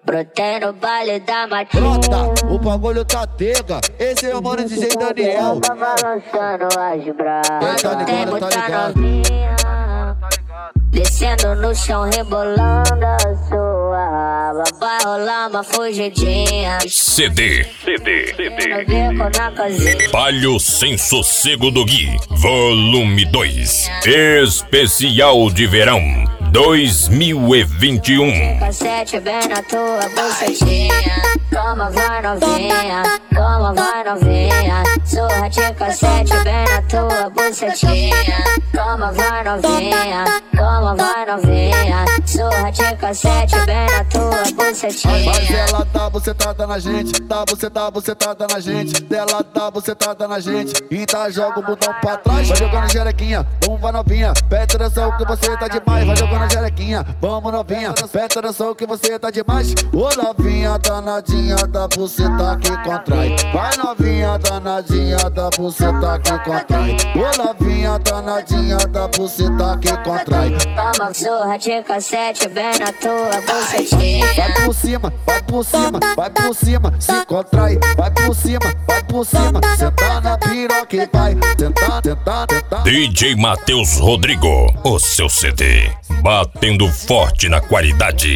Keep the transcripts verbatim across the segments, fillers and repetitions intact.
Brotei no baile da matinha. Brota, o bagulho tá tega. Esse é o mano D J Daniel. Tá balançando as bravas. Tá ligado, Tem tá muita ligado. novinha descendo no chão, rebolando a sua raba. Vai rolar uma fugidinha. C D, C D, C No D. bico na casinha. Palio Sem Sossego do Gui, volume dois. Especial de verão dois mil e vinte e um. Cassete bem na tua bucetinha. Toma, vai novinha. Toma, vai novinha. Surra de cassete bem na tua bucetinha. Toma, vai novinha. Toma, vai novinha. Surra de cassete bem na tua bucetinha. Mas ela tá bucetada na gente, tá bucetada, bucetada na gente. Dela tá bucetada na gente, e tá joga o botão pra trás. Vai jogando jerequinha, vamos vai novinha. Presta atenção que você tá demais. Vai jogando jerequinha, vamos novinha. Presta atenção que você tá demais. Ô novinha danadinha da buceta que contrai. Vai novinha danadinha da buceta que contrai. Ô novinha danadinha da buceta que contrai. Toma, surra de cassete bem na tua bucetinha. Vai por cima, vai por cima, vai por cima, se contrai. Vai por cima, vai por cima, senta na piroca e vai. Senta, senta, senta. D J Matheus Rodrigo, o seu C D, batendo forte na qualidade.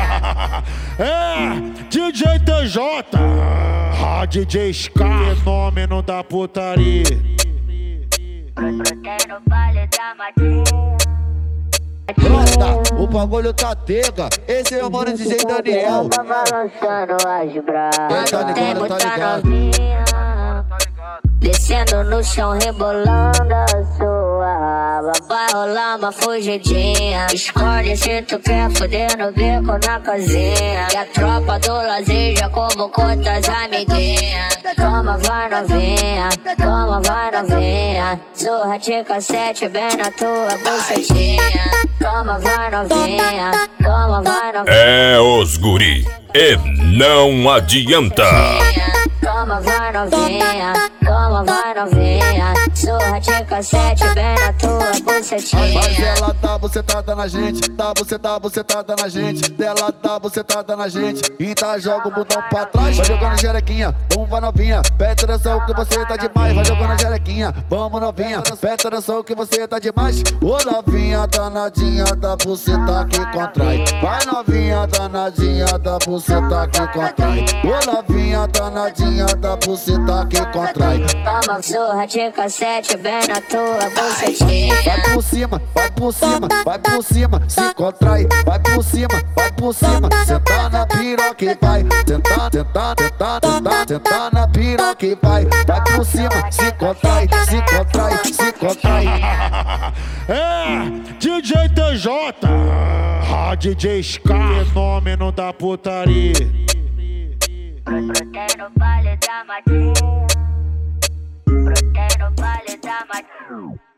É, D J T J, ah, D J Ska, fenômeno da putaria. Brotei no baile da matinha. Brota, o bagulho tá tega. Esse é o mano D J Daniel. Tá balançando as bravas. Tá ligado, Tem tá muita ligado. novinha descendo no chão, rebolando a sua raba. Vai rolar uma fugidinha. Escolhe se tu quer fuder no bico na casinha. E a tropa do lazer já convocou tuas amiguinhas. Toma, vai novinha. Toma, vai novinha. Surra de cassete bem na tua bucetinha. Toma, vai novinha. Toma, vai novinha. É os guri, e não adianta. Toma, vai novinha. Toma, vai novinha. Surra de cassete bem na tua bucetinha. Mas ela tá bucetada na gente, tá bucetada, bucetada na gente. Dela tá bucetada na gente, e tá joga o botão pra trás. Vai jogando jerequinha, vamos vai novinha. Presta atenção que você tá demais. Vai jogando jerequinha, vamos novinha. Presta atenção que você tá demais. Ô novinha danadinha da buceta que contrai. Vai novinha danadinha da buceta que contrai. Ô novinha danadinha da buceta que contrai. Toma, surra de cassete bem na tua bucetinha. Vai por cima, vai por cima, vai por cima, se contrai. Vai por cima, vai por cima, senta na piroca e vai. Senta, senta, senta, senta, senta na piroca e vai. Vai por cima, se contrai, se contrai, se contrai. É, D J T J, ah, D J Ska, fenômeno da putaria. Brotei no baile da matinha. Brotei no baile da matinha.